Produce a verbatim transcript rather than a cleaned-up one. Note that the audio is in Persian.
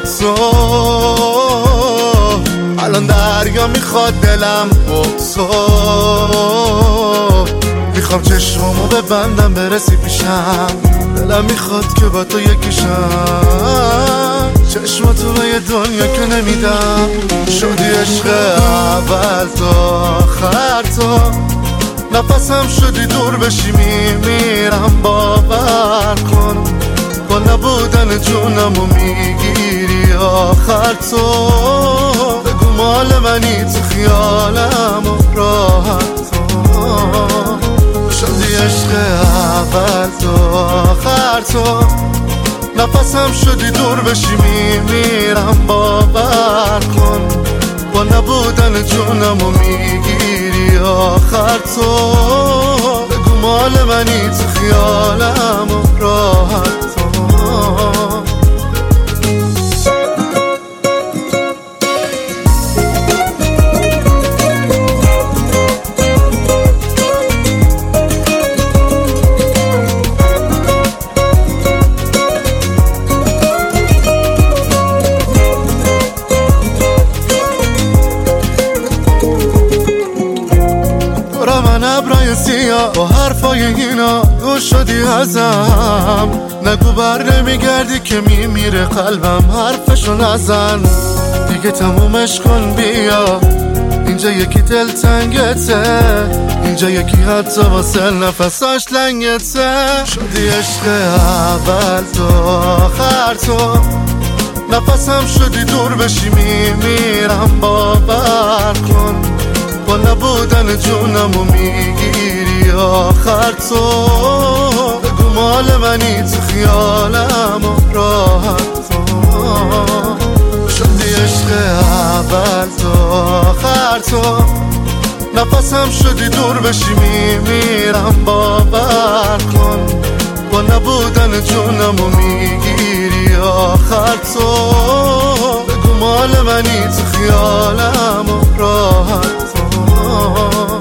تو الان دریا میخواد دلم بغضو میخوام چشمامو ببندم برسی پیشم دلم میخواد که با تو یکیشم چشماتو به یه دنیا که نمیدم شدی عشق اول تا آخر تو نفسم شدی دور بشی میمیرم باور کن با نبودن جونمو میگیری آخر تو بگو مال منی تو خیالم و راحت تو شدی عشق اول تو آخر تو نفسم شدی دور بشی میمیرم باور کن با نبودن جونمو میگیری آخر تو بگو مال منی تو خیالم و راحت تو من ابرای سیاه با حرفای اینا دور شدی ازم نگو بر نمیگردی که میمیره قلبم حرفشو نزن دیگه تمومش کن بیا اینجا یکی دل تنگته اینجا یکی حتی واسه نفساش لنگته شدی عشق اول تو آخر تو نفسم شدی دور بشی میمیرم باور کن با نبودن جونمو میگیری آخر تو بگو مال منی تو خیالم و راحت تو شدی عشق اول تو آخر تو نفسم شدی دور بشی میمیرم باور کن با نبودن جونمو میگیری آخر تو بگو مال منی تو خیالم و راحت تو